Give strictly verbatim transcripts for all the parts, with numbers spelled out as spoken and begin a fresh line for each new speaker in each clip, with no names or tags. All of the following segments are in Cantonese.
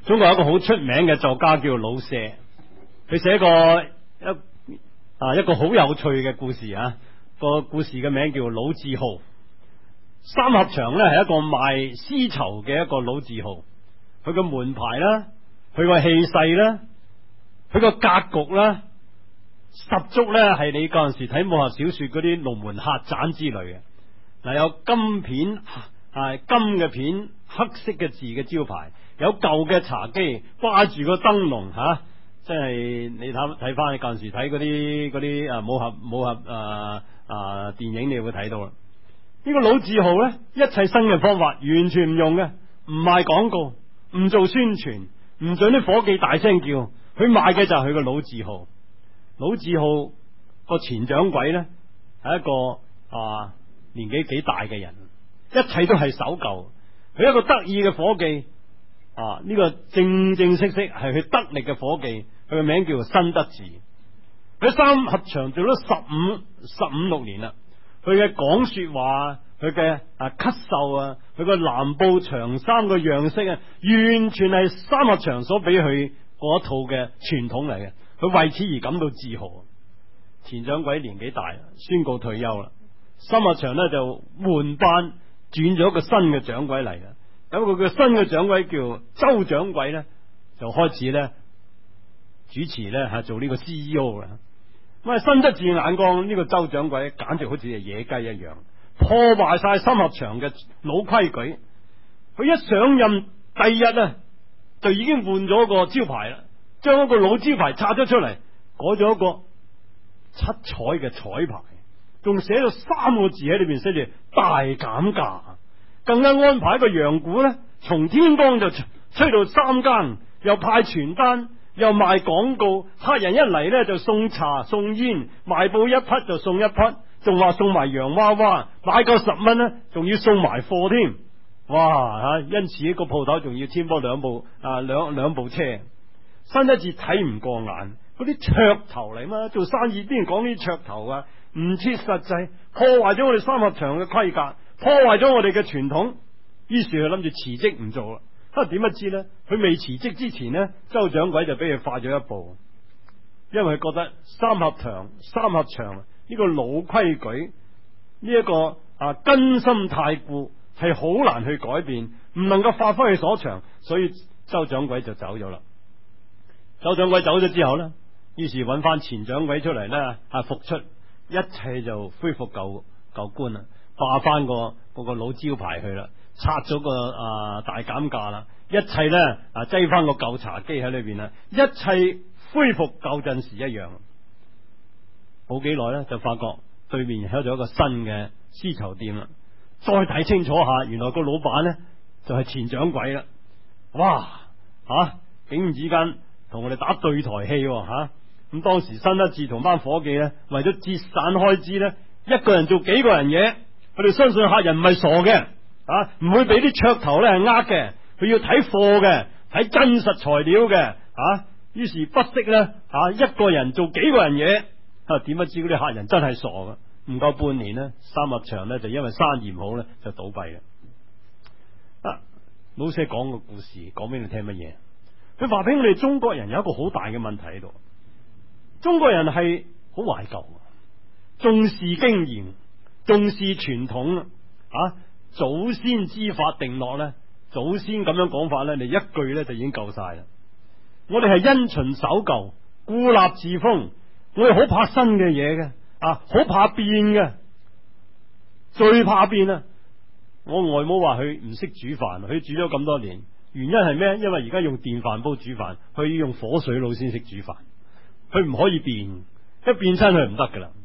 中國有一個好出名嘅作家叫老舍，佢寫過一啊一個好有趣嘅故事啊。個故事嘅名叫老字號。三合場呢係一個賣絲綢嘅一個老字號，佢個門牌啦，佢個氣勢啦，佢個格局啦，十足呢係你嗰陣時睇武俠小說嗰啲龍門客棧之類嘅。嗱，有金片係金嘅片，黑色嘅字嘅招牌，有舊嘅茶几掛住個燈籠吓，即係你睇睇翻你嗰陣時睇嗰啲嗰啲啊武俠武俠啊啊電影，你會睇到啦。呢個老字號呢，一切新嘅方法完全唔用嘅，唔賣廣告，唔做宣傳，唔准啲伙計大聲叫，佢賣嘅就係佢個老字號。老字號個前掌櫃呢，係一個啊年紀幾大嘅人，一切都係守舊。佢一個得意嘅伙計啊，呢個正正式式係佢得力嘅伙計，佢個名叫辛德治。佢三合場做咗十五十五六年啦。佢嘅講說話，佢嘅啊咳嗽啊，佢個藍布長衫個樣式啊，完全係三合場所俾佢嗰一套嘅傳統嚟嘅。佢為此而感到自豪。前掌櫃年紀大，宣告退休啦。三合場呢就換班，轉咗一個新嘅掌櫃嚟嘅。咁佢嘅新嘅掌櫃叫周掌櫃呢，就開始呢主持呢係做呢個 C E O 啦。咁啊，辛德治眼光呢個周掌櫃簡直好似係野雞一樣，破壞晒三合場嘅老規矩。佢一上任第二日啊，就已經換咗個招牌啦，將一個老招牌拆咗出嚟，改咗一個七彩嘅彩牌，仲寫咗三個字喺裏邊，寫住大減價。更加安排一個羊鼓呢，從天光就吹到三更，又派傳單。又賣廣告，客人一嚟呢就送茶送煙，賣布一匹就送一匹，仲話送埋洋娃娃，買夠十蚊呢仲要送埋貨添。哇吓！因此一個鋪頭仲要添多兩部啊兩兩部車。辛德治睇唔過眼，嗰啲噱頭嚟嘛，做生意邊講啲噱頭啊？唔切實際，破壞咗我哋三合場嘅規格，破壞咗我哋嘅傳統。於是佢諗住辭職唔做啦。啊，點不知呢？佢未辭職之前呢，周掌櫃就俾佢快咗一步，因為佢覺得三合場三合場呢個老規矩，呢一個啊根深蒂固，係好難去改變，唔能夠發揮佢所長，所以周掌櫃就走咗啦。周掌櫃走咗之後呢，於是揾翻前掌櫃出嚟呢，啊復出，一切就恢復舊舊觀啦，霸翻個嗰個老招牌去啦。拆咗個啊大減價啦，一切呢啊擠翻個舊茶几喺裏邊啦，一切恢復舊陣時一樣。冇幾耐呢，就發覺對面開咗一個新嘅絲綢店啦。再睇清楚下，原來個老闆呢就係前掌櫃啦。哇吓、啊，竟然之間同我哋打對台戲吓。咁、啊、當時辛德治同班伙計呢，為咗節省開支呢，一個人做幾個人嘢。佢哋相信客人唔係傻嘅。啊，唔會俾啲噱頭咧係呃嘅，佢要睇貨嘅，睇真實材料嘅，啊，於是不惜咧，啊，一個人做幾個人嘢，啊，點不知嗰啲客人真係傻噶，唔夠半年呢，三合場咧就因為生意唔好咧就倒閉啦。啊，老舍講個故事，講俾你聽乜嘢？佢話俾我哋中國人有一個好大嘅問題喺度，中國人係好懷舊，重視經驗，重視傳統啊。祖先之法定落呢，祖先咁樣講法呢，你一句呢就已經夠晒啦。我哋係因循守舊，固立自封，我哋好怕新嘅嘢嘅，啊，好怕變嘅，最怕變啊！我外母話佢唔識煮飯，佢煮咗咁多年，原因係咩？因為而家用電飯煲煮飯，佢要用火水爐先識煮飯，佢唔可以變，一變親佢唔得噶啦。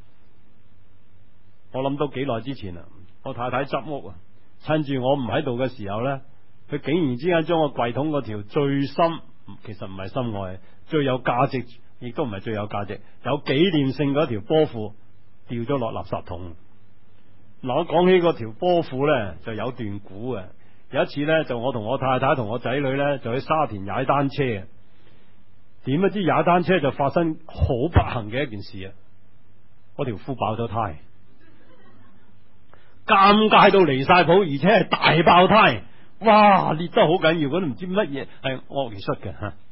我諗到幾耐之前啊。我太太執屋啊，趁住我唔喺度嘅時候呢，佢竟然之間將個櫃桶嗰條最深，其實唔係心愛，最有價值，亦都唔係最有價值，有紀念性嗰條波褲掉咗落垃圾桶。嗱，我講起嗰條波褲呢，就有段古嘅。有一次呢，就我同我太太同我仔女呢，就喺沙田踩單車，點不知踩單車就發生好不幸嘅一件事啊！嗰條褲爆咗胎。尷尬到離晒譜，而且係大爆胎， 哇裂得好緊要，嗰啲唔知乜嘢係鱷魚恤嘅吓，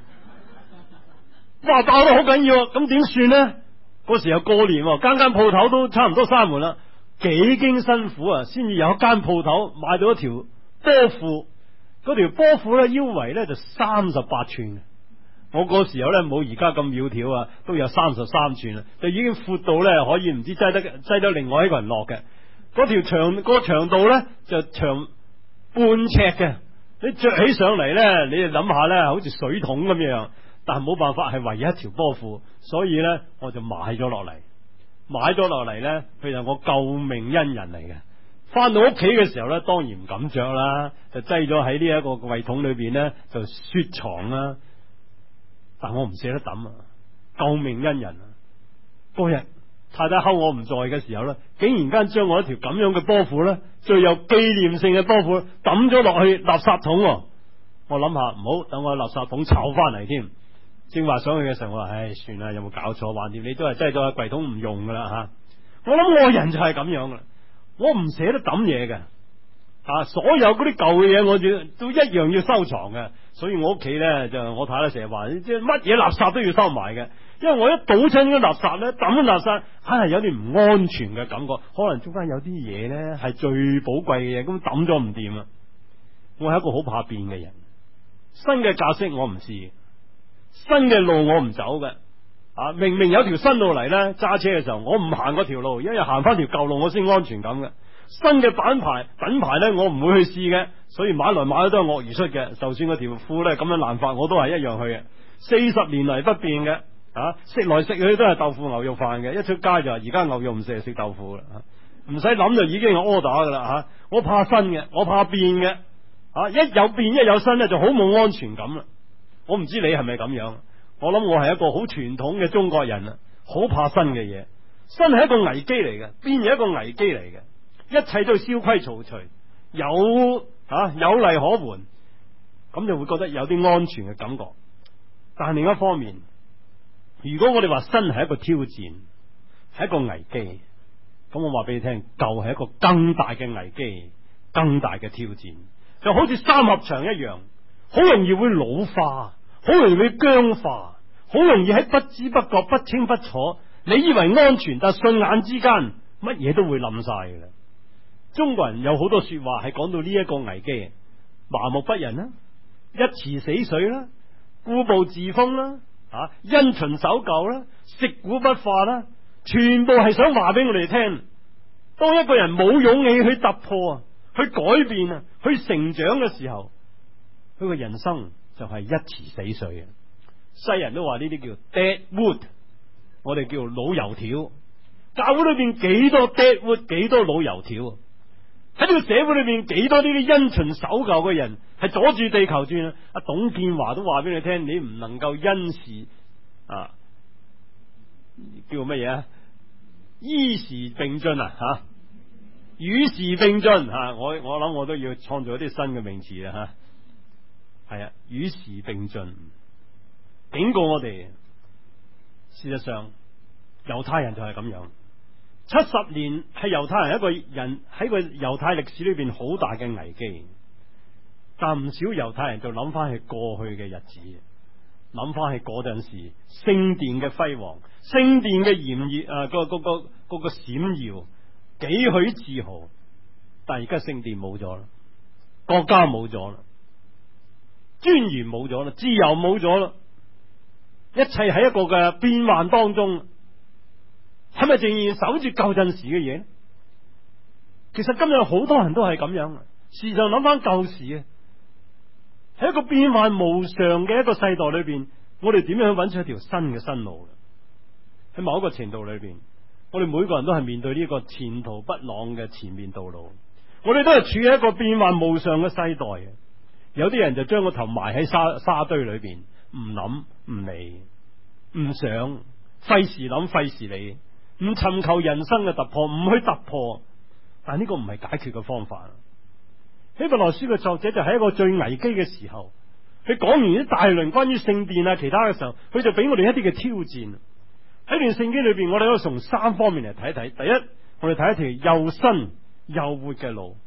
哇爆得好緊要，咁點算呢？嗰時又過年，間間鋪頭都差唔多閂門啦，幾經辛苦啊，先至有一間鋪頭買到一條波褲，嗰條波褲咧腰圍咧就三十八寸。我嗰時候咧冇而家咁苗條啊，都有三十三寸啦，就已經闊到咧可以唔知擠得擠得另外一個人落嘅。嗰條長、嗰個長度咧就長半尺嘅，你着起上嚟咧，你就諗下咧，好似水桶咁樣。但係冇辦法，係唯一一條波褲，所以咧我就買咗落嚟。買咗落嚟咧，佢就我救命恩人嚟嘅。翻到屋企嘅時候咧，當然唔敢着啦，就擠咗喺呢一個櫃桶裏邊咧，就雪藏啦。但我唔捨得抌啊！救命恩人啊！嗰日太太睺我唔在嘅時候咧，竟然間將我一條咁樣嘅波褲咧，最有紀念性嘅波褲抌咗落去垃圾桶。我諗下唔好，等我垃圾桶摷翻嚟添。正話上去嘅時候，我話：唉，算啦，有冇搞錯？橫掂你都係擠咗喺櫃桶唔用噶啦吓。我諗我個人就係咁樣噶啦，我唔捨得抌嘢嘅。啊！所有嗰啲舊嘅嘢，我都都一樣要收藏嘅，所以我屋企咧就我太太成日話，即係乜嘢垃圾都要收埋嘅，因為我一倒親啲垃圾咧，抌咗垃圾，硬係有啲唔安全嘅感覺，可能中間有啲嘢咧係最寶貴嘅嘢，咁抌咗唔掂啊！我係一個好怕變嘅人，新嘅格式我唔試，新嘅路我唔走嘅。啊，明明有條新路嚟咧，揸車嘅時候我唔行嗰條路，因為行翻條舊路我先安全感嘅。新嘅品牌品牌咧，我唔會去試嘅，所以買來買去都係鱷魚恤嘅。就算嗰條褲咧咁樣爛法，我都係一樣去嘅。四十年嚟不變嘅，啊，食來食去都係豆腐牛肉飯嘅。一出街就話而家牛肉唔食，食豆腐啦，唔使諗就已經有 order 噶啦吓。我怕新嘅，我怕變嘅，啊，一有變一有新咧就好冇安全感啦。我唔知你係咪咁樣，我諗我係一個好傳統嘅中國人啊，好怕新嘅嘢。新係一個危機嚟嘅，變係一個危機嚟嘅。一切都燒盔曹隨，有吓、啊、有例可援，咁就會覺得有啲安全嘅感覺。但係另一方面，如果我哋話新係一個挑戰，係一個危機，咁我話俾你聽，舊係一個更大嘅危機，更大嘅挑戰，就好似三合場一樣，好容易會老化，好容易會僵化，好容易喺不知不覺、不清不楚，你以為安全，但瞬眼之間乜嘢都會冧晒嘅啦。中國人有好多說話係講到呢一個危機，麻木不仁啦，一池死水啦，固步自封啦，啊，因循守舊啦，食古不化啦，全部係想話俾我哋聽，當一個人冇勇氣去突破啊，去改變啊，去成長嘅時候，佢個人生就係一池死水啊！西人都話呢啲叫 dead wood， 我哋叫老油條。教會裏邊幾多 dead wood， 幾多老油條。喺呢個社會裏邊，幾多呢啲因循守舊嘅人係阻住地球轉啊！阿董建華都話俾你聽，你唔能夠因時啊，叫乜嘢啊？依時並進啊！吓，與時並進吓，我我諗我都要創造一啲新嘅名詞啦吓。係啊，與時並進，警告我哋。事實上，猶太人就係咁樣。七十年係猶太人一個人喺個猶太歷史裏邊好大嘅危機，但唔少猶太人就諗翻起過去嘅日子，諗翻起嗰陣時聖殿嘅輝煌，聖殿嘅炎熱啊，個個個個個閃耀，幾許自豪。但係而家聖殿冇咗啦，國家冇咗啦，尊嚴冇咗啦，自由冇咗啦，一切喺一個嘅變幻當中。係咪仍然守住舊陣時嘅嘢呢？其實今日好多人都係咁樣，時常諗翻舊時啊，喺一個變幻無常嘅一個世代裏邊，我哋點樣揾出一條新嘅新路？喺某一個程度裏邊，我哋每個人都係面對呢個前途不朗嘅前面道路，我哋都係處喺一個變幻無常嘅世代嘅。有啲人就將個頭埋喺沙沙堆裏邊，唔諗唔理，唔想，費事諗費事理。唔尋求人生嘅突破，唔去突破，但呢個唔係解決嘅方法。希伯來書嘅作者就喺一個最危機嘅時候，佢講完啲大輪關於聖殿啊其他嘅時候，佢就俾我哋一啲嘅挑戰。喺段聖經裏邊，我哋可以從三方面嚟睇睇。第一，我哋睇一條又新又活嘅路；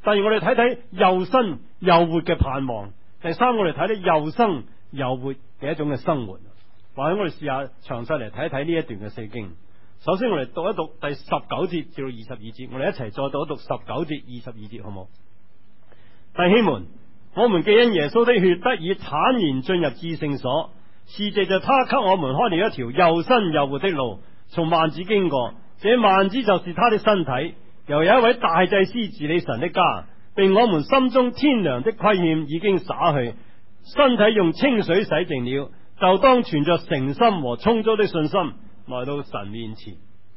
第二，我哋睇睇又生又活嘅盼望。第三，我哋睇睇又生又活嘅一種嘅生活。或者我哋試下詳細嚟睇一睇呢一段嘅聖經。首先我哋讀一讀第十九節至到二十二節，我哋一齊再讀一讀十九節二十二節，好唔好？弟兄們，我們既因耶穌的血得以坦然進入至聖所，是藉着他給我們開了一條又生又活的路，從幔子經過。這幔子就是他的身體。又有一位大祭司治理神的家，並我們心中天良的虧欠已經灑去，身體用清水洗淨了，就當存着誠心和充足的信心來到神面前。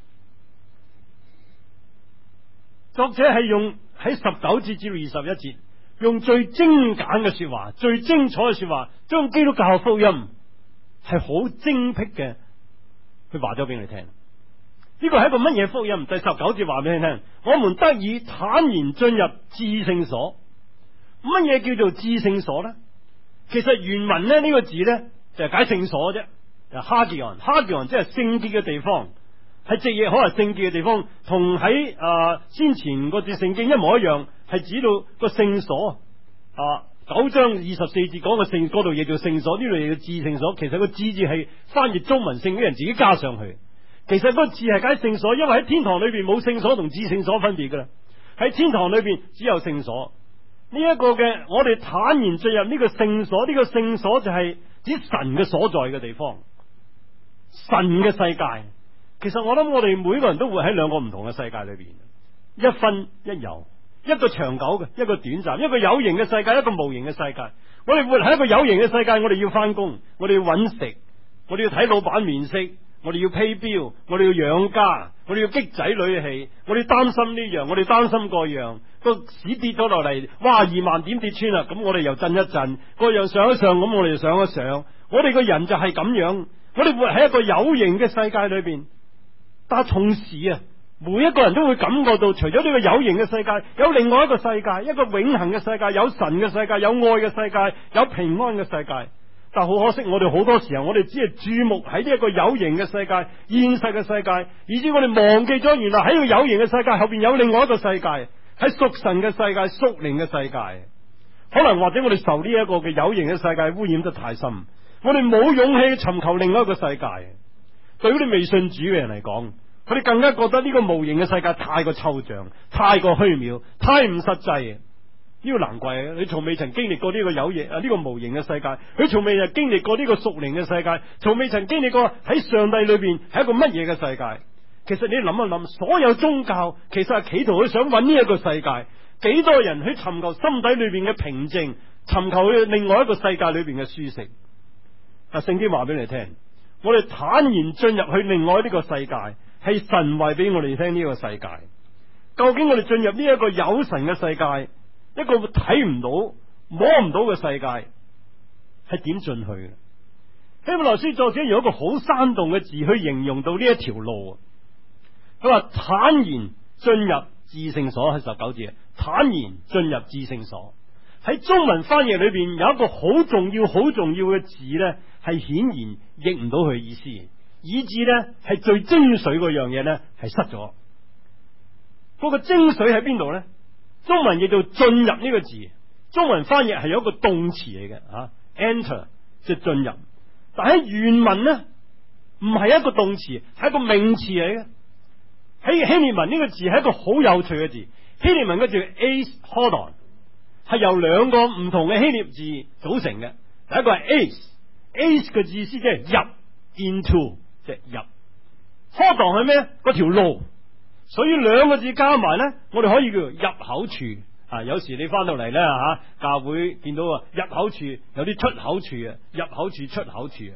作者係用喺十九節至到二十一節，用最精簡嘅說話，最精彩嘅說話，將基督教福音係好精闢嘅，佢話咗俾你聽。呢個係一個乜嘢福音？第十九節話俾你聽，我們得以坦然進入至聖所。乜嘢叫做至聖所呢？其實原文呢，呢個字呢，就係解聖所啫。哈吉昂，哈吉昂即係聖潔嘅地方，係直譯可能聖潔嘅地方，同喺啊先前嗰節聖經一模一樣，係指到個聖所啊。九章二十四節講個聖嗰度嘢叫聖所，呢度嘢叫至聖所。其實個至字係翻譯中文聖經人自己加上去。其實嗰個字係解聖所，因為喺天堂裏邊冇聖所同至聖所分別噶啦。喺天堂裏邊只有聖所。呢、這、一個嘅我哋坦然進入呢個聖所，呢、這個聖所就係指神嘅所在嘅地方，神嘅世界。其實我諗我哋每個人都活喺兩個唔同嘅世界裏邊，一分一有，一個長久嘅，一個短暫，一個有形嘅世界，一個無形嘅世界。我哋活喺一個有形嘅世界，我哋要翻工，我哋要揾食，我哋要睇老闆面色，我哋要 pay bill，我哋要養家，我哋要激仔女氣，我哋擔心呢樣，我哋擔心嗰樣。個市跌咗落嚟，哇，二萬點跌穿啦，咁我哋又震一震，個樣上一上，咁我哋就上一上。我哋個人就係咁樣，我哋活喺一個有形嘅世界裏邊，但係同時啊，每一個人都會感覺到，除咗呢個有形嘅世界，有另外一個世界，一個永恆嘅世界，有神嘅世界，有愛嘅世界，有平安嘅世界。但好可惜，我哋好多時候，我哋只係注目喺呢一個有形嘅世界、現實嘅世界，以致我哋忘記咗原來喺呢個有形嘅世界後邊有另外一個世界，喺屬神嘅世界、屬靈嘅世界。可能或者我哋受呢一個嘅有形嘅世界污染得太深，我哋冇勇氣尋求另外一個世界。對於啲未信主嘅人嚟講，佢哋更加覺得呢個無形嘅世界太過抽象、太過虛渺、太唔實際。呢個難怪啊！你從未曾經歷過呢個有形啊，呢個無形嘅世界，佢從未曾經歷過呢個屬靈嘅世界，從未曾經歷過喺上帝裏邊係一個乜嘢嘅世界。其實你諗一諗，所有宗教其實係企圖去想揾呢一個世界。幾多人去尋求心底裏邊嘅平靜，尋求去另外一個世界裏邊嘅舒適。啊，聖經話俾你聽，我哋坦然進入去另外呢個世界，係神為俾我哋聽呢個世界。究竟我哋進入呢一個有神嘅世界，一個睇唔到摸唔到嘅世界，係點進去嘅？希伯來書作者用一個好生動嘅字去形容到呢一條路。佢話坦然進入至聖所，喺十九節，坦然進入至聖所。喺中文翻譯裏邊有一個好重要、好重要嘅字呢，係顯然譯唔到佢意思，以致呢係最精髓嗰樣嘢呢係失咗。嗰個精髓喺邊度呢？中文譯到進入呢個字，中文翻譯係有一個動詞嚟嘅啊 ，enter 即係進入，但喺原文呢唔係一個動詞，係一個名詞嚟嘅。喺希臘文呢個字係一個好有趣嘅字，希臘文嗰字 eis hodon 係由兩個唔同嘅希臘字組成嘅。第一個係 eis，eis 嘅意思即係入 into 即係入 hodon 係咩？嗰條路。所以兩個字加埋咧，我哋可以叫做入口處啊。有時你翻到嚟咧吓，教會見到啊，入口處有啲出口處啊，入口處出口處啊。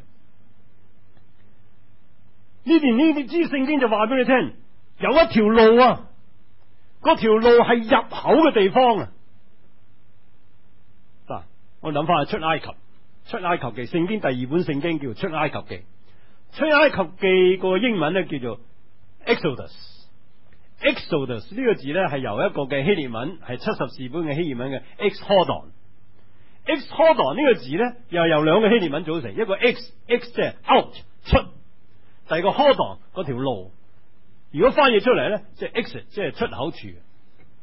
呢邊呢啲知聖經就話俾你聽，有一條路啊，嗰條路係入口嘅地方啊。嗱，我諗翻係出埃及，出埃及記聖經第二本聖經叫出埃及記，出埃及記個英文咧叫做 Exodus。Exodus 呢個字咧係由一個嘅希臘文，係七十士本嘅希臘文嘅 ex hodon。ex hodon 呢個字咧又係由兩個希臘文組成，一個 ex ex 即係 out 出，第二個 hodon 嗰條路。如果翻譯出嚟咧，即係 exit 即係出口處。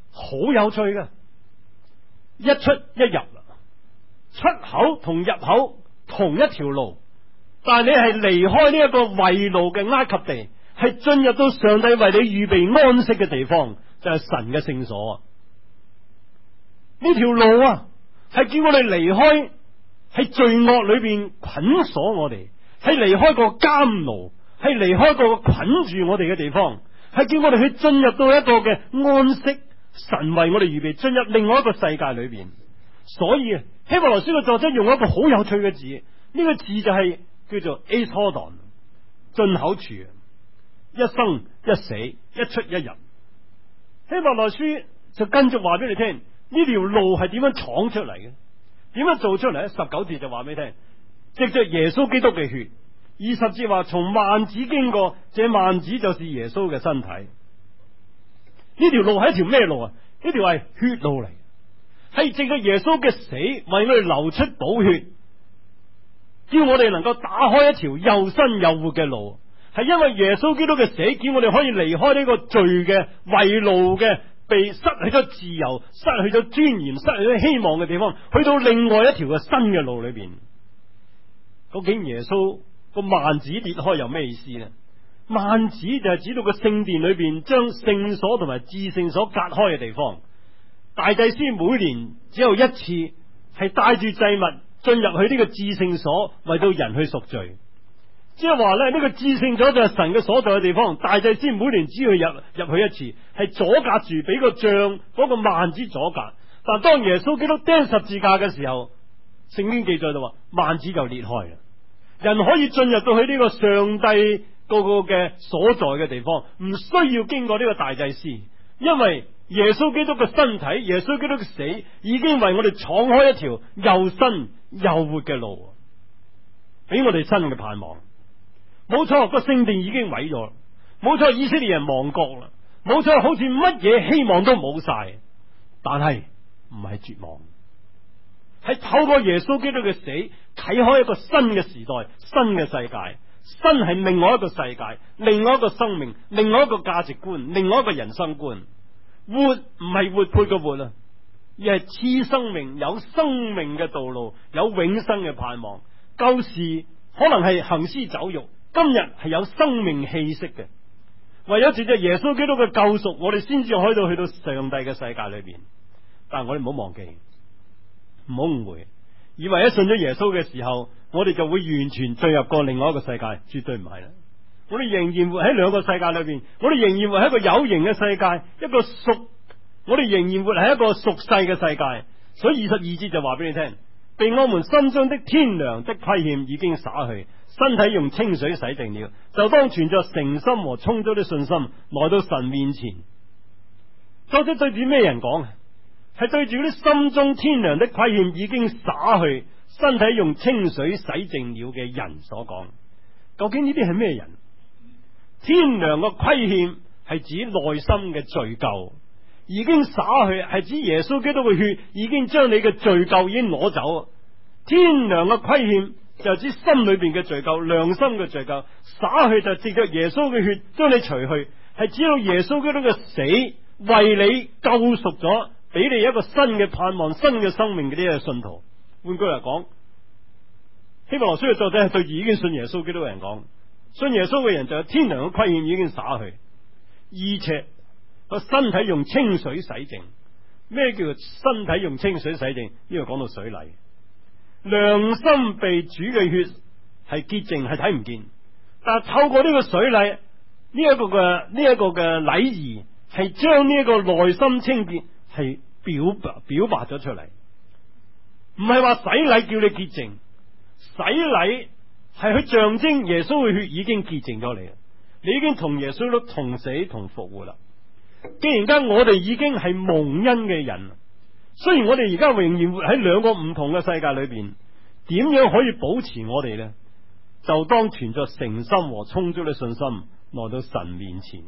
好有趣嘅，一出一入，出口同入口同一條路，但係你係離開呢一個為路嘅埃及地，係進入到上帝為你預備安息嘅地方，就係、是、神嘅聖所啊！呢條路啊，係叫我哋離開喺罪惡裏邊捆鎖我哋，係離開個監牢，係離開個捆住我哋嘅地方，係叫我哋去進入到一個嘅安息。神為我哋預備進入另外一個世界裏邊，所以啊，希伯來書嘅作者用一個好有趣嘅字，呢、這個字就係叫做 Eschaton 進口處，一生一死，一出一入。希伯來書就跟住話俾你聽，呢條路係點樣闖出嚟嘅，點樣做出嚟咧？十九節就話俾你聽，藉着耶穌基督嘅血。二十節話從幔子經過，這幔子就是耶穌嘅身體。呢條路係一條咩路啊？呢條係血路嚟，係藉着耶穌嘅死為我哋流出寶血，叫我哋能夠打開一條又新又活嘅路。係因為耶穌基督嘅死，叫我哋可以離開呢個罪嘅為路嘅，被失去咗自由、失去咗尊嚴、失去咗希望嘅地方，去到另外一條嘅新嘅路裏邊。究竟耶穌個幔子裂開有咩意思呢？幔子就係指到個聖殿裏邊將聖所同埋至聖所隔開嘅地方。大祭司每年只有一次係帶住祭物進入去呢個至聖所，為到人去贖罪。即係話咧，呢個至聖所就係神嘅所在嘅地方。大祭司每年只要入入去一次，係阻隔住俾個杖嗰個幔子阻隔。但當耶穌基督釘十字架嘅時候，聖經記載就話幔子就裂開啦，人可以進入到去呢個上帝個個嘅所在嘅地方，唔需要經過呢個大祭司，因為耶穌基督嘅身體，耶穌基督嘅死已經為我哋敞開一條又新又活嘅路，俾我哋新嘅盼望。冇錯，個聖殿已經毀咗，冇錯，以色列人亡國啦，冇錯，好似乜嘢希望都冇晒，但係唔係絕望，係透過耶穌基督嘅死啟開一個新嘅時代，新嘅世界。新係另外一個世界，另外一個生命，另外一個價值觀，另外一個人生觀。活唔係活潑嘅活啊，而係賜生命，有生命嘅道路，有永生嘅盼望。舊時可能係行屍走肉，今日係有生命氣息嘅。唯有藉着耶穌基督嘅救贖，我哋先至可以到去到上帝嘅世界裏邊。但係我哋唔好忘記，唔好誤會，以為一信咗耶穌嘅時候，我哋就會完全進入過另外一個世界，絕對唔係啦。我哋仍然活喺兩個世界裏邊，我哋仍然活喺一個有形嘅世界，一個屬，我哋仍然活喺一個屬世嘅世界。所以二十二節就話俾你聽，被我們心中的天良的虧欠已經灑去，身體用清水洗淨了，就當存着誠心和充足的信心來到神面前。作者對住咩人講？係對住啲心中天良的虧欠已經灑去，身體用清水洗淨了嘅人所講。究竟呢啲係咩人？天良嘅虧欠係指內心嘅罪疚，已經灑去係指耶穌基督嘅血已經將你嘅罪疚已經攞走。天良嘅虧欠就指心裏邊嘅罪疚，良心嘅罪疚，灑去就藉着耶穌嘅血將你除去，係指到耶穌基督嘅死為你救贖咗，俾你一個新嘅盼望、新嘅生命嘅呢個信徒。換句嚟講，希伯來書嘅作者係對住已經信耶穌基督嘅人講，信耶穌嘅人就有天良嘅虧欠已經灑去，而且個身體用清水洗淨。咩叫做身體用清水洗淨？呢個講到水禮，良心被主嘅血係潔淨，係睇唔見，但係透過呢個水禮，呢、這、一個嘅呢一個嘅禮儀係將呢一個內心清潔係表白表白咗出嚟。唔係話洗禮叫你潔淨，洗禮係去象徵耶穌嘅血已經潔淨咗你，你已經同耶穌都同死同復活啦。既然間我哋已經係蒙恩嘅人，雖然我哋而家仍然活喺兩個唔同嘅世界裏邊，點樣可以保持我哋呢？就當存着誠心和充足嘅信心來到神面前。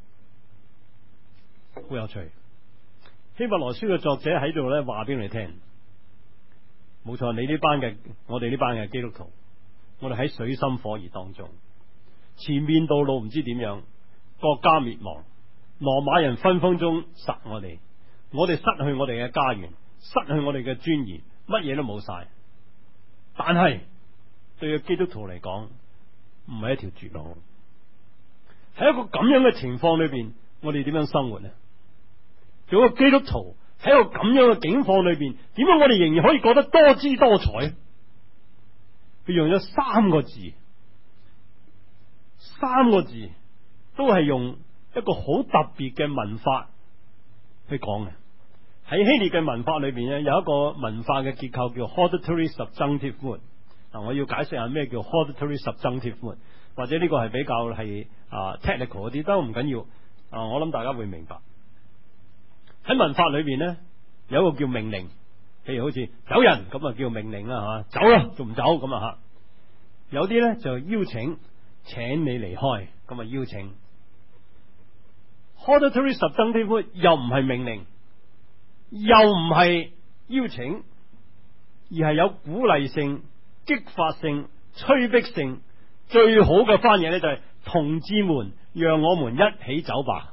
好有趣，希伯來書嘅作者喺度咧話俾你聽，冇錯，你呢班嘅我哋呢班嘅基督徒，我哋喺水深火熱當中，前面道路唔知點樣，國家滅亡，羅馬人分分鐘殺我哋， 我哋失去我哋嘅家園，失去我哋嘅尊嚴，乜嘢都冇晒。但係對個基督徒嚟講，唔係一條絕路。喺一個咁樣嘅情況裏邊，我哋點樣生活呢？做一個基督徒喺一個咁樣嘅境況裏邊，點解我哋仍然可以覺得多姿多彩？佢用咗三個字，三個字都係用一個好特別嘅文法去講嘅。喺希臘嘅文法裏邊咧，有一個文化嘅結構叫 hortatory subjunctive mood。嗱，我要解釋下咩叫 hortatory subjunctive mood，或者呢個係比較係啊 technical 嗰啲都唔緊要。啊，我諗大家會明白。喺文法裏邊咧，有一個叫命令，譬如好似走人咁啊，叫命令啦吓，走啦，仲唔走咁啊吓。有啲咧就邀請，請你離開，咁啊邀請。hortatory subjunctive mood 又唔係命令，又唔係邀請，而係有鼓勵性、激發性、催逼性。最好嘅翻譯咧就係、是、同志們，讓我們一起走吧。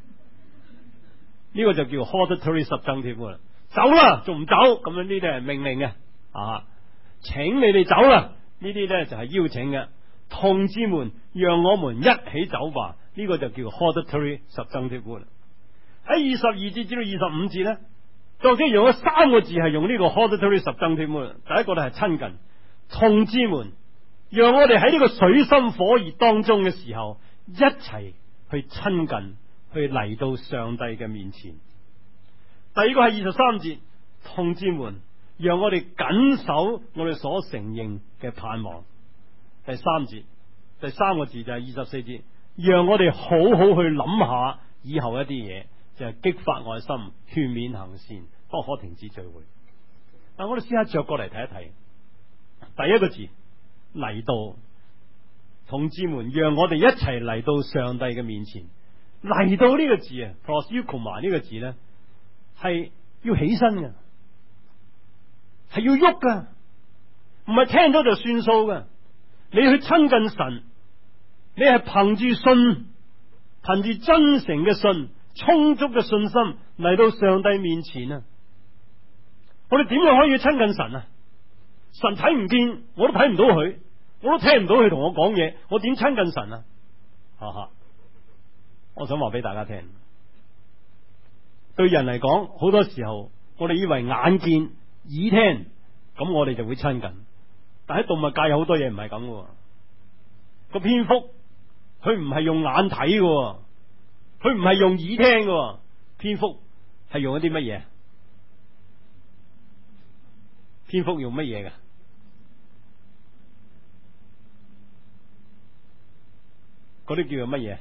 呢個就叫 hortatory subjunctive mood。走啦，仲唔走？咁樣呢啲係命令嘅啊，請你哋走啦。呢啲咧就係邀請嘅。同志們，讓我們一起走吧。呢、這個就叫 hortatory subjunctive mood。喺二十二節至到二十五節咧，作者用咗三個字係用呢個 hortatory subjunctive mood。第一個咧係親近，同志們，讓我哋喺呢個水深火熱當中嘅時候，一齊去親近，去嚟到上帝嘅面前。第二個係二十三節，同志們，讓我哋謹守我哋所承認嘅盼望。第三節，第三個字就係二十四節，讓我哋好好去諗下以後一啲嘢，就係、是、激發愛心，勸勉行善，不可停止聚會。但我哋試下着過嚟睇一睇，第一個字嚟到，同志們，讓我哋一齊嚟到上帝嘅面前。嚟到呢個字啊 proseuchomai 呢個字咧，係要起身嘅，係要喐噶，唔係聽咗就算數噶。你去親近神，你係憑住信，憑住真誠嘅信，充足嘅信心嚟到上帝面前啊！我哋點樣可以去親近神啊？神睇唔見，我都睇唔到佢，我都聽唔到佢同我講嘢，我點親近神啊？哈哈！我想話俾大家聽，對人嚟講，好多時候我哋以為眼見耳聽，咁我哋就會親近。但喺動物界有好多嘢唔係咁嘅。個蝙蝠佢唔係用眼睇嘅，佢唔係用耳聽嘅，蝙蝠係用一啲乜嘢？蝙蝠用乜嘢嘅？嗰啲叫做乜嘢？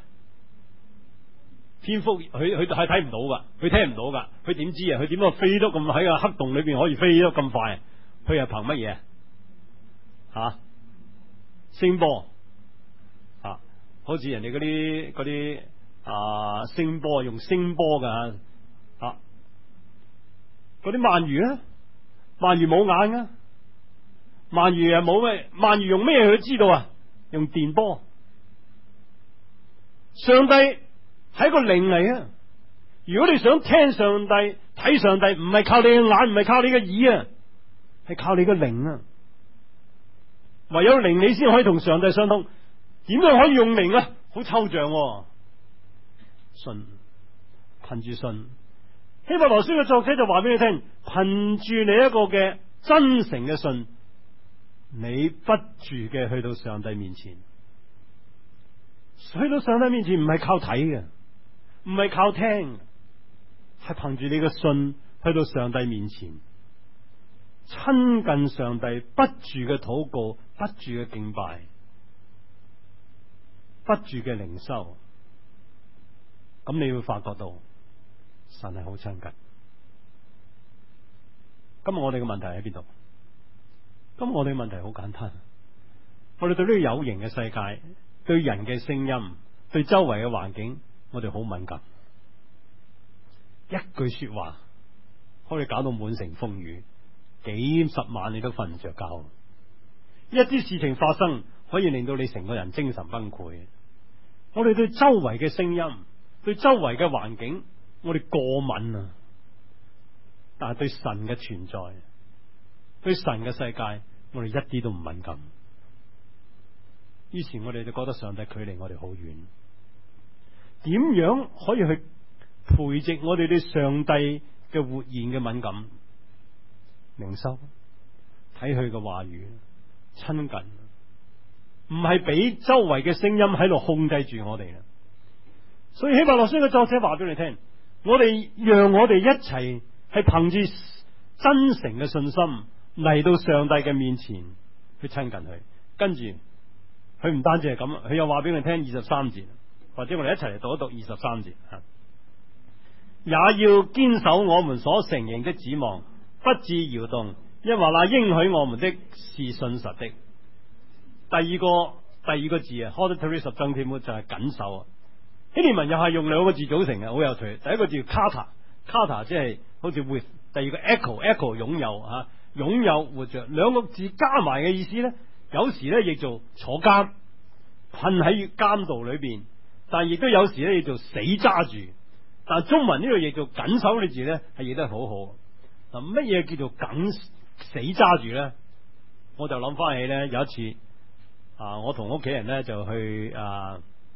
蝙蝠佢佢係睇唔到噶，佢聽唔到噶，佢點知啊？佢點樣飛得咁喺個黑洞裏邊可以飛得咁快？佢係憑乜嘢？吓，聲波啊，好似人哋嗰啲嗰啲啊聲波，用聲波噶吓，嗰啲鰻魚咧，鰻魚冇眼噶，鰻魚啊冇咩，鰻魚用咩去知道啊？用電波。上帝係個靈嚟啊！如果你想聽上帝、睇上帝，唔係靠你嘅眼，唔係靠你嘅耳啊，係靠你嘅靈啊！唯有靈你先可以同上帝相通。點樣可以用靈啊？好抽象喎。信，憑住信。希伯來書嘅作者就話俾你聽，憑住你一個嘅真誠嘅信，你不住嘅去到上帝面前。去到上帝面前唔係靠睇嘅，唔係靠聽，係憑住你嘅信去到上帝面前，親近上帝，不住嘅禱告，不住嘅敬拜，不住嘅靈修。咁你會發覺到神係好親近。今日我哋嘅問題喺邊度？今日我哋嘅問題好簡單，我哋對呢個有形嘅世界，對人嘅聲音，對周圍嘅環境，我哋好敏感。一句說話可以搞到滿城風雨，幾十晚你都瞓唔着覺。一啲事情發生，可以令到你成個人精神崩潰。我哋對周圍嘅聲音，對周圍嘅環境，我哋過敏啊！ 但係對神嘅存在，對神嘅世界，我哋一啲都唔敏感。於是我哋就覺得上帝距離我哋好遠。點樣可以去培植我哋對上帝嘅活現嘅敏感？靈修，睇佢嘅話語，親近，唔係俾周圍嘅聲音喺度控制住我哋啦。所以希伯來書嘅作者話俾你聽，我哋讓我哋一齊係憑住真誠嘅信心嚟到上帝嘅面前去親近佢。跟住佢唔單止係咁，佢又話俾你聽二十三節，或者我哋一齊嚟讀一讀二十三節吓。也要堅守我們所承認的指望，不致搖動，因為那應許我們的是信實的。第二個第二個字啊 ，auditory subjunctive 就係緊守啊。希臘文又係用兩個字組成嘅，好有趣。第一個字 kata，kata 即係好似 with，第二個 echo，echo 擁有吓，擁有活着，兩個字加埋嘅意思咧，有時咧亦做坐監，困喺監牢裏邊，但係亦都有時咧亦做死揸住。但係中文呢度亦做緊守嘅字咧，係譯得好好。嗱，乜嘢叫做緊死揸住咧？我就諗翻起咧，有一次啊，我同屋企人咧就去啊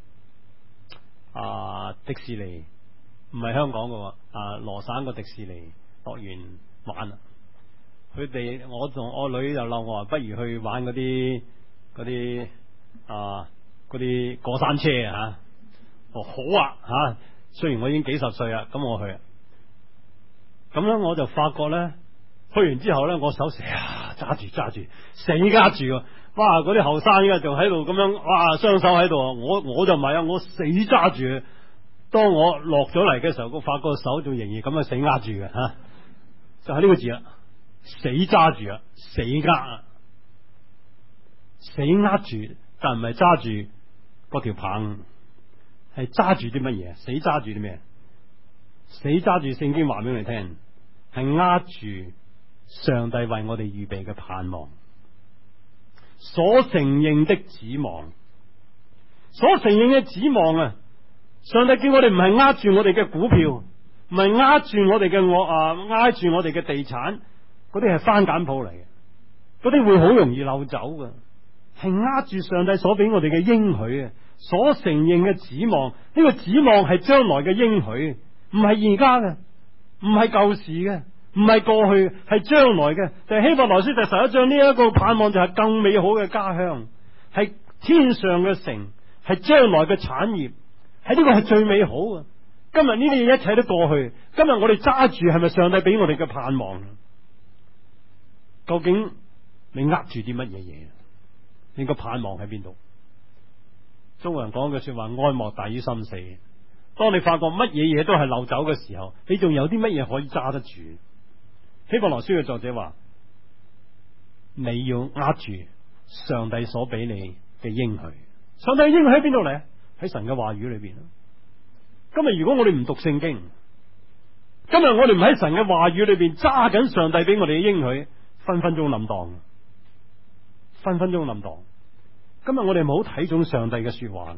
啊迪士尼，唔係香港嘅，啊羅省個迪士尼樂園玩啊。佢哋我同我女就鬧我話，不如去玩嗰啲嗰啲啊嗰啲過山車啊。哦，好啊吓。雖然我已經幾十歲啦，咁我去，咁咧我就發覺咧，去完之後咧，我手成日揸住揸住，死揸住，哇！嗰啲後生依家就喺度咁樣，哇！雙手喺度，我我就唔係啊，我死揸住。當我落咗嚟嘅時候，我發覺個手仲仍然咁樣死握住嘅吓、啊，就係、是、呢個字啦，死揸住啊，死握啊，死握住，但唔係揸住嗰條棒。係揸住啲乜嘢？死揸住啲咩？死揸住聖經話俾你聽，係握住上帝為我哋預備嘅盼望，所承認的指望，所承認嘅指望啊！上帝叫我哋唔係握住我哋嘅股票，唔係握住我哋嘅我啊，握住我哋嘅地產，嗰啲係番梘鋪嚟嘅，嗰啲會好容易漏走嘅，係握住上帝所俾我哋嘅應許啊！所承認嘅指望，呢、這個指望係將來嘅應許，唔係而家嘅，唔係舊時嘅，唔係過去，係將來嘅。就係、是、希伯來書第十一章呢一個盼望，就係更美好嘅家鄉，係天上嘅城，係將來嘅產業，喺呢個係最美好嘅。今日呢啲嘢一切都過去，今日我哋揸住係咪上帝俾我哋嘅盼望？究竟你握住啲乜嘢嘢？你個盼望喺邊度？中國人講嘅說話，哀莫大於心死。當你發覺乜嘢嘢都係漏走嘅時候，你仲有啲乜嘢可以揸得住？希伯來書嘅作者話：你要握住上帝所俾你嘅應許。上帝嘅應許喺邊度嚟？喺神嘅話語裏邊。今日如果我哋唔讀聖經，今日我哋唔喺神嘅話語裏邊揸緊上帝俾我哋嘅應許，分分鐘冧檔，分分鐘冧檔。今日我哋冇睇中上帝嘅說話。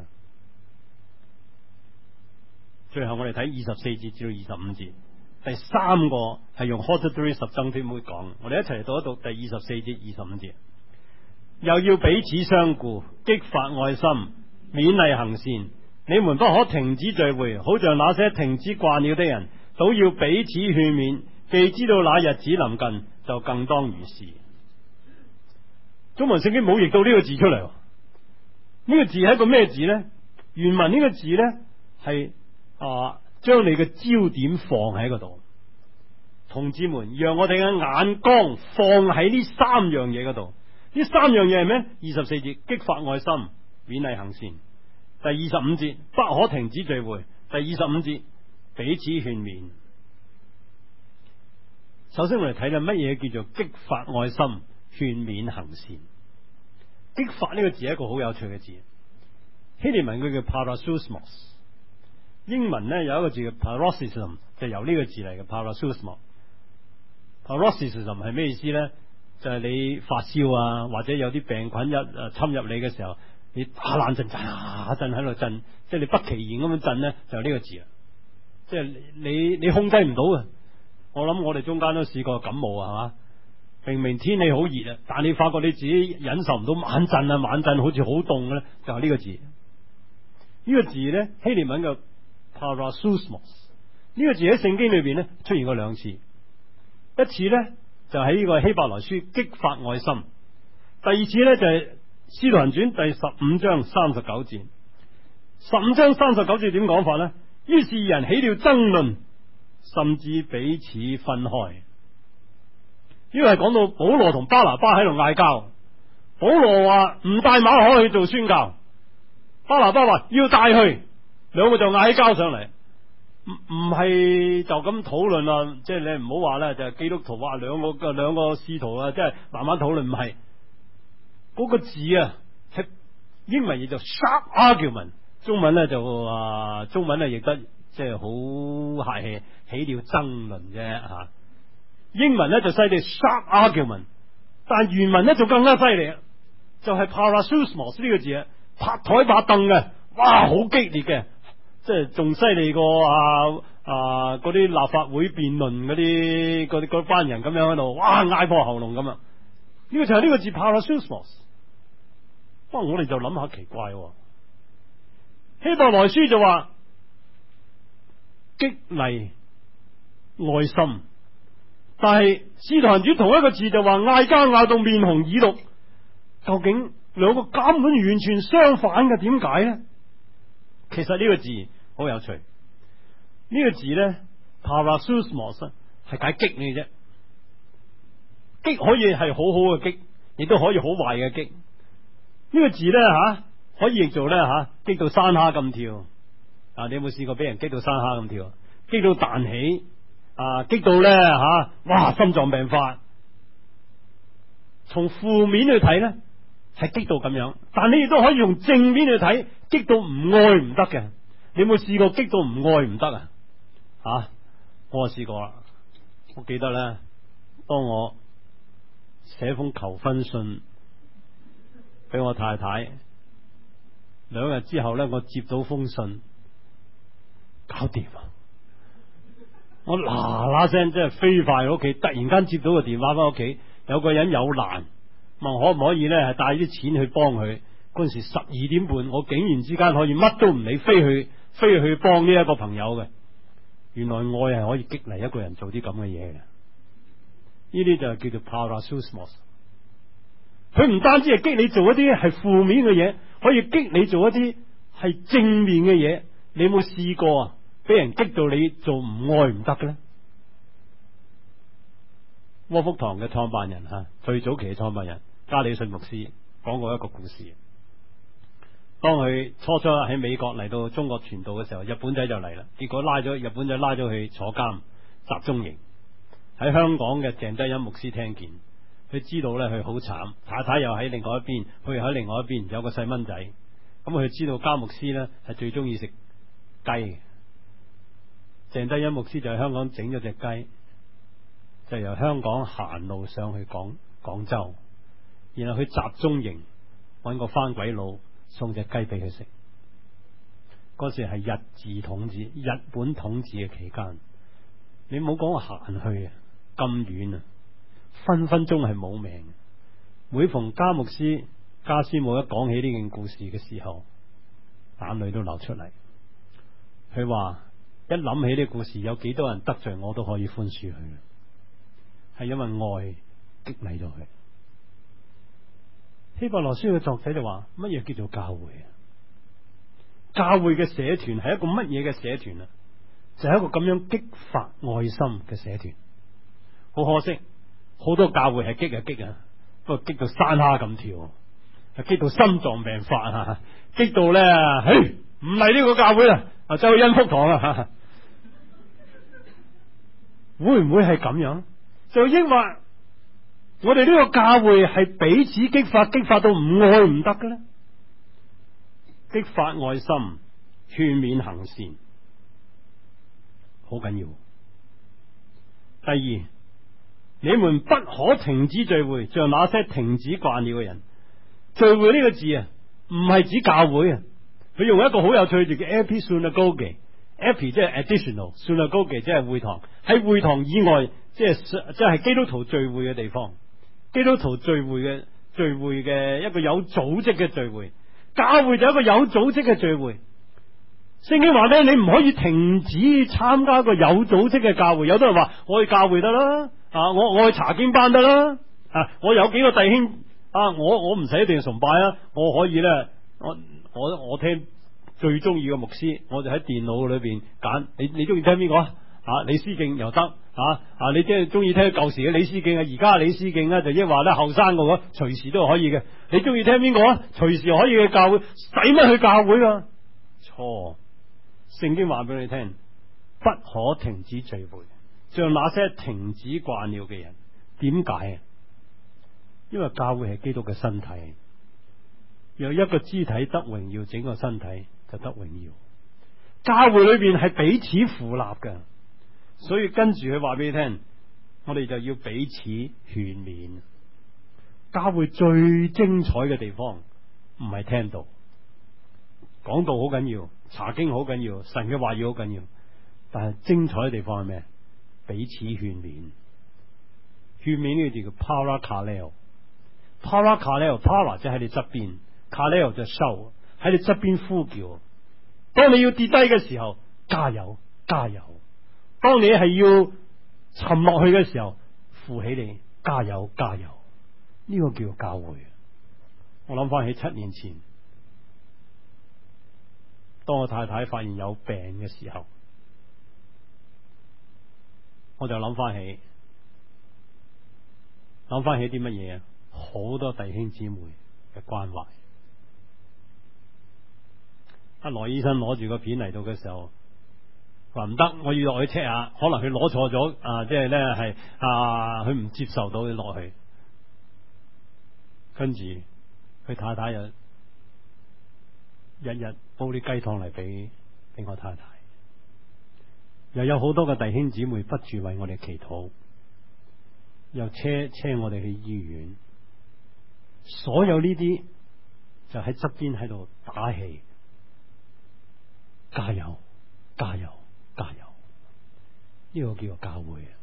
最後我哋睇二十四節至到二十五節，第三個係用 auditory subjunctive 講。我哋一齊嚟讀一讀第二十四節、二十五節。又要彼此相顧，激發愛心，勉勵行善。你們不可停止聚會，好像那些停止慣了的人，都要彼此勸勉。既知道那日子臨近，就更當如是。中文聖經冇譯到呢個字出嚟。呢個字係一個咩字呢？原文呢個字呢係啊，將你嘅焦點放喺嗰度。同志們，讓我哋嘅眼光放喺呢三樣嘢嗰度。呢三樣嘢係咩？二十四節激發愛心，勉勵行善。第二十五節不可停止聚會。第二十五節彼此勸勉。首先我哋睇下乜嘢叫做激發愛心、勸勉行善。激發呢個字係一個好有趣嘅字，希臘文佢叫 parasusmos， 英文呢有一個字叫 paroxysm， 就由呢個字嚟嘅 parasusmos。paroxysm 係咩意思呢？就係、是、你發燒啊，或者有啲病菌一誒侵入你嘅時候，你打冷震震啊震喺度震，即係你不其然咁樣震呢，就係呢個字啊！即係你你控制唔到嘅。 我諗我哋中間都試過感冒啊，係嘛？明明天氣好熱啊，但你發覺你自己忍受唔到，猛震啊猛震，好似好凍咧，就係呢個字。呢個字咧希臘文嘅 parassusmos， 呢個字喺聖經裏邊咧出現過兩次，一次咧就喺呢個希伯來書激發愛心，第二次咧就係使徒行傳第十五章三十九節。十五章三十九節點講法咧？於是二人起了爭論，甚至彼此分開。呢個係講到保羅同巴拿巴喺度嗌交，保羅話唔帶馬可去做宣教，巴拿巴話要帶去，兩個就嗌交上嚟。唔唔係就咁討論啦，即係你唔好話咧，就係基督徒話兩個嘅兩個使徒啊，即係慢慢討論，唔係嗰個字啊，係英文譯做 sharp argument。中文咧就話中文咧亦得即係好客氣，起了爭論啫吓。英文咧就犀利 sharp argument， 但原文咧就更加犀利，就係、是、parassusmos 呢個字啊，拍台拍凳嘅，哇，好激烈嘅，即係仲犀利過啊啊嗰啲立法會辯論嗰啲嗰啲嗰班人咁樣喺度，哇，嗌破喉嚨咁啊！呢個就係呢個字 parassusmos。不過我哋就諗下奇怪。希伯來書就話激勵愛心，但係使徒行傳同一個字就話嗌交嗌到面紅耳綠，究竟兩個根本完全相反嘅，點解呢？其實呢個字好有趣，呢、這個字呢 parassusmos 係解激你啫，激可以係好好嘅激，亦都可以好壞嘅激。呢、這個字呢，吓、啊。可以譯做咧吓，激到山蝦咁跳啊！你有冇試過俾人激到山蝦咁跳？激到彈起啊！激到咧吓，哇！心臟病發。從負面去睇咧，係激到咁樣，但你亦都可以用正面去睇，激到唔愛唔得嘅。你有冇試過激到唔愛唔得啊？吓，我試過啦。我記得咧，當我寫封求婚信俾我太太。兩日之後咧，我接到封信，搞掂啊！我嗱嗱聲即係飛快去屋企，突然間接到個電話翻屋企，有個人有難，問可唔可以咧係帶啲錢去幫佢。嗰陣時十二點半，我竟然之間可以乜都唔理，飛去飛去幫呢一個朋友嘅。原來愛係可以激勵一個人做啲咁嘅嘢嘅，呢啲就係叫做 parassusmos。佢唔單止係激你做一啲係負面嘅嘢，可以激你做一啲係正面嘅嘢。你有冇試過啊？俾人激到你做唔愛唔得嘅咧？窩福堂嘅創辦人吓，最早期嘅創辦人加里遜牧師講過一個故事。當佢初初喺美國嚟到中國傳道嘅時候，日本仔就嚟啦，結果拉咗日本仔拉咗去坐監集中營。喺香港嘅鄭德恩牧師聽見。佢知道咧，佢好慘，太太又喺另外一邊，佢喺另外一邊有個細蚊仔。咁佢知道加牧師咧係最中意食雞嘅。鄭德恩牧師就喺香港整咗隻雞，就由香港行路上去廣廣州，然後去集中營揾個番鬼佬送隻雞俾佢食。嗰時係日治統治、日本統治嘅期間，你唔好講行去啊，咁遠啊！分分鐘係冇命。每逢加牧師加師母一講起呢件故事嘅時候，眼淚都流出嚟。佢話一諗起呢個故事，有幾多人得罪我都可以寬恕佢，係因為愛激勵咗佢。希伯來書嘅作者就話：乜嘢叫做教會啊？教會嘅社團係一個乜嘢嘅社團啊？就係、是、一個咁樣激發愛心嘅社團。好可惜。好多教會係激啊激啊，不過激到山蝦咁跳，係激到心臟病發啊，激到咧，嘿，唔嚟呢個教會啦，啊，走去恩福堂啦，會唔會係咁樣？就因為我哋呢個教會係彼此激發，激發到唔愛唔得嘅咧，激發愛心，勸勉行善，好緊要。第二。你們不可停止聚會，像那些停止慣了嘅人。聚會呢個字啊，唔係指教會啊，佢用一個好有趣字叫 episynagoge epi 即係 additional，synagogue 即係會堂，喺會堂以外，即係即係基督徒聚會嘅地方，基督徒聚會嘅聚會嘅一個有組織嘅聚會，教會就係一個有組織嘅聚會。聖經話咧，你唔可以停止參加一個有組織嘅教會。有啲人話我去教會得啦，啊，我我去查經班得啦，啊，我有幾個弟兄啊，我我唔使一定崇拜啊，我可以咧，我我我聽最中意嘅牧師，我就喺電腦裏邊揀。你你中意聽邊個啊？啊，李思敬又得啊啊！你即係中意聽舊時嘅李思敬啊，而家李思敬咧就即係話咧後生個，隨時都可以嘅。你中意聽邊個啊？隨時可以去教會，使乜去教會啊？錯。聖經話俾你聽，不可停止聚會，像那些停止慣了嘅人。點解啊？因為教會係基督嘅身體，由一個肢體得榮耀，整個身體就得榮耀。教會裏邊係彼此扶立嘅，所以跟住佢話俾你聽，我哋就要彼此勸勉。教會最精彩嘅地方唔係聽道，講道好緊要，查經好緊要，神嘅話語好緊要，但係精彩嘅地方係咩？彼此勸勉。勸勉呢個字叫 parakaleo，parakaleo，para 即係喺你側邊，kaleo 就 show 喺你側邊呼叫。當你要跌低嘅時候，加油加油；當你係要沉落去嘅時候，扶起你，加油加油。呢個叫教會。我諗翻起七年前，當我太太發現有病嘅時候，我就諗翻起諗翻起啲乜嘢啊？好多弟兄姊妹嘅關懷。阿羅醫生攞住個片嚟到嘅時候，話唔得，我要落去 check 下，可能佢攞錯咗啊！即係咧係啊，佢唔接受到你落去。跟住佢太太又日日煲啲雞湯嚟俾俾我太太，又有好多嘅弟兄姊妹不住為我哋祈禱，又車車我哋去醫院，所有呢啲就喺側邊喺度打氣，加油加油加油！呢個叫做教會啊！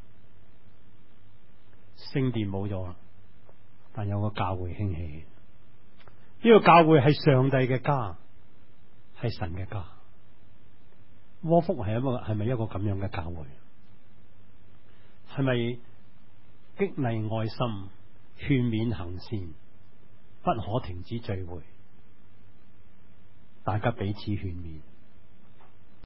聖殿冇咗啦，但有個教會興起。呢個教會係上帝嘅家，係神嘅家。窩福係一個係咪一個咁樣嘅教會？係咪激勵愛心、勸勉行善，不可停止聚會，大家彼此勸勉？